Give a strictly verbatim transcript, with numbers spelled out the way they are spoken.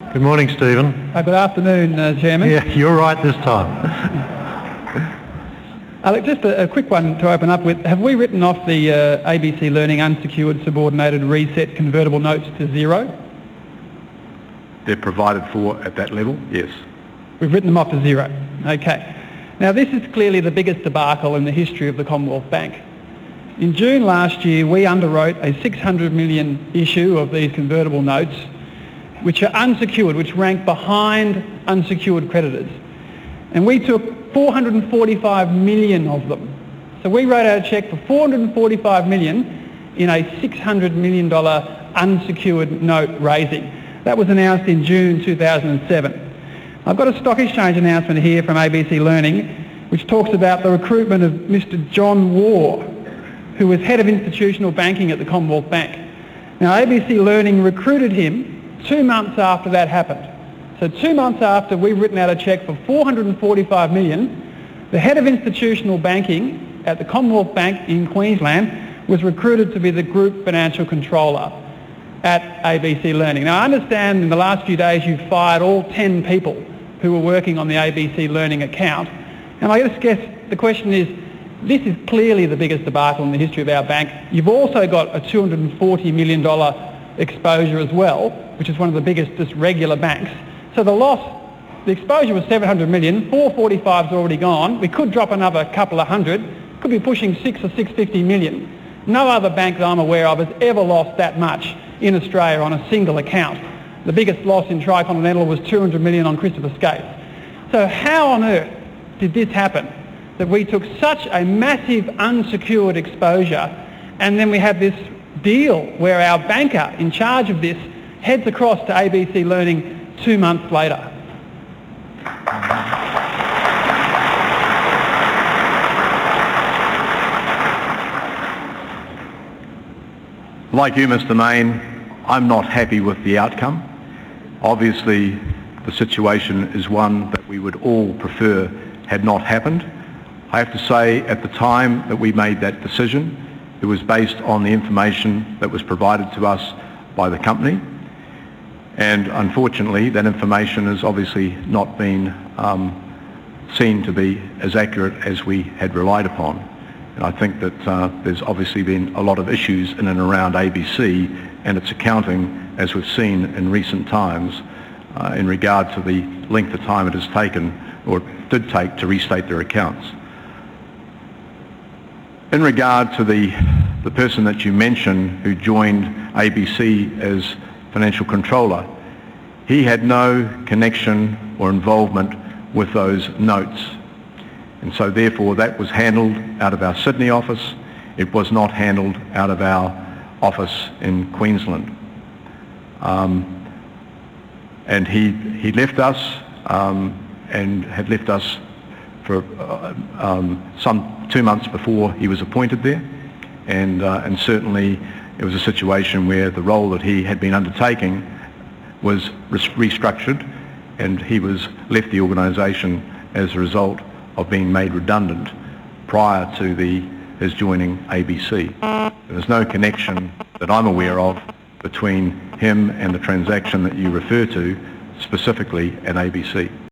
Good morning, Stephen. Uh, good afternoon, uh, Chairman. Yeah, you're right this time. Alex, just a, a quick one to open up with. Have we written off the uh, A B C Learning unsecured subordinated reset convertible notes to zero? They're provided for at that level, yes. We've written them off to zero. Okay. Now, this is clearly the biggest debacle in the history of the Commonwealth Bank. In June last year, we underwrote a six hundred million issue of these convertible notes, which are unsecured, which rank behind unsecured creditors. And we took four hundred forty-five million of them. So we wrote out a cheque for four hundred forty-five million in a six hundred million dollars unsecured note raising. That was announced in June two thousand seven. I've got a stock exchange announcement here from A B C Learning, which talks about the recruitment of Mister John Waugh, who was head of institutional banking at the Commonwealth Bank. Now, A B C Learning recruited him two months after that happened. So two months after we've written out a cheque for four hundred forty-five million, the head of institutional banking at the Commonwealth Bank in Queensland was recruited to be the group financial controller at A B C Learning. Now, I understand in the last few days you've fired all ten people who were working on the A B C Learning account. And I just guess the question is, this is clearly the biggest debacle in the history of our bank. You've also got a two hundred forty million dollars exposure as well, which is one of the biggest just regular banks. So the loss, the exposure was seven hundred million, four forty-five's already gone. We could drop another couple of hundred, could be pushing six or six fifty million. No other bank that I'm aware of has ever lost that much in Australia on a single account. The biggest loss in Tricontinental was two hundred million on Christopher Skates. So how on earth did this happen, that we took such a massive unsecured exposure, and then we have this deal where our banker in charge of this heads across to A B C Learning two months later? Like you, Mister Mayne, I'm not happy with the outcome. Obviously, the situation is one that we would all prefer had not happened. I have to say, at the time that we made that decision, it was based on the information that was provided to us by the company. And unfortunately, that information has obviously not been um, seen to be as accurate as we had relied upon. And I think that uh, there's obviously been a lot of issues in and around A B C and its accounting, as we've seen in recent times, uh, in regard to the length of time it has taken, or did take, to restate their accounts. In regard to the, the person that you mentioned who joined A B C as financial controller, he had no connection or involvement with those notes. And so therefore that was handled out of our Sydney office. It was not handled out of our office in Queensland. Um, and he, he left us um, and had left us for uh, um, some two months before he was appointed there. And, uh, and certainly it was a situation where the role that he had been undertaking was restructured, and he was left the organisation as a result of being made redundant prior to the, his joining A B C. There's no connection that I'm aware of between him and the transaction that you refer to, specifically at A B C.